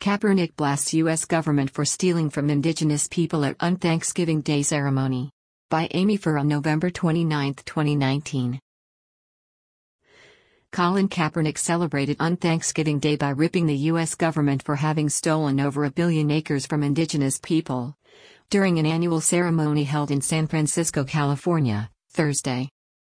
Kaepernick blasts U.S. government for stealing from indigenous people at Unthanksgiving Day ceremony. By Amy Farr on November 29, 2019. Colin Kaepernick celebrated Unthanksgiving Day by ripping the U.S. government for having stolen over 1 billion acres from indigenous people during an annual ceremony held in San Francisco, California, Thursday.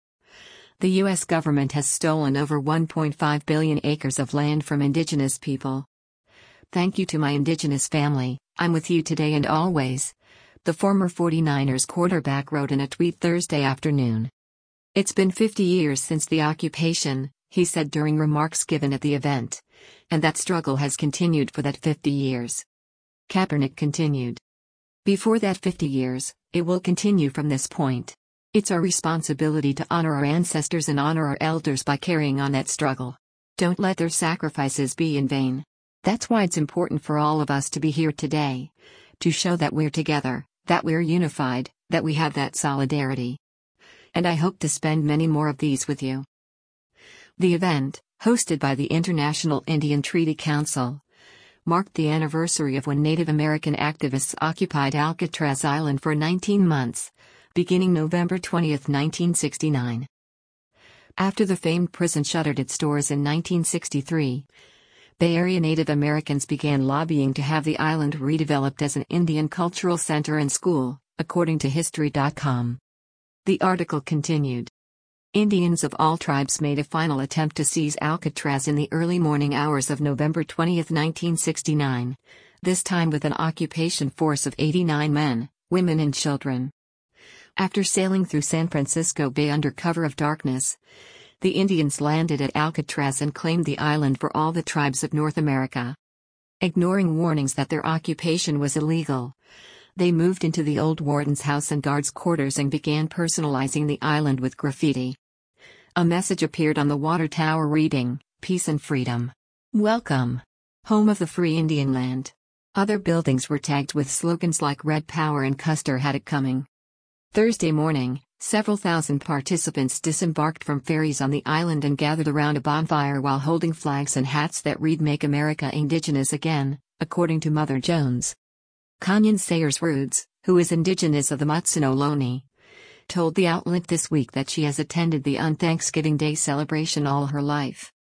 The U.S. government has stolen over 1.5 billion acres of land from indigenous people. Thank you to my indigenous family, I'm with you today and always, the former 49ers quarterback wrote in a tweet Thursday afternoon. It's been 50 years since the occupation, he said during remarks given at the event, and that struggle has continued for that 50 years. Kaepernick continued. Before that 50 years, it will continue from this point. It's our responsibility to honor our ancestors and honor our elders by carrying on that struggle. Don't let their sacrifices be in vain. That's why it's important for all of us to be here today, to show that we're together, that we're unified, that we have that solidarity. And I hope to spend many more of these with you. The event, hosted by the International Indian Treaty Council, marked the anniversary of when Native American activists occupied Alcatraz Island for 19 months, beginning November 20, 1969. After the famed prison shuttered its doors in 1963, Bay Area Native Americans began lobbying to have the island redeveloped as an Indian cultural center and school, according to History.com. The article continued. Indians of all tribes made a final attempt to seize Alcatraz in the early morning hours of November 20, 1969, this time with an occupation force of 89 men, women and children. After sailing through San Francisco Bay under cover of darkness, the Indians landed at Alcatraz and claimed the island for all the tribes of North America. Ignoring warnings that their occupation was illegal, they moved into the old warden's house and guards' quarters and began personalizing the island with graffiti. A message appeared on the water tower reading, "Peace and Freedom. Welcome. Home of the free Indian land." Other buildings were tagged with slogans like "Red Power" and "Custer had it coming." Thursday morning, several thousand participants disembarked from ferries on the island and gathered around a bonfire while holding flags and hats that read "Make America Indigenous Again," according to Mother Jones. Kanyan Sayers Roods, who is indigenous of the Mutsun Ohlone, told the outlet this week that she has attended the Unthanksgiving Day celebration all her life.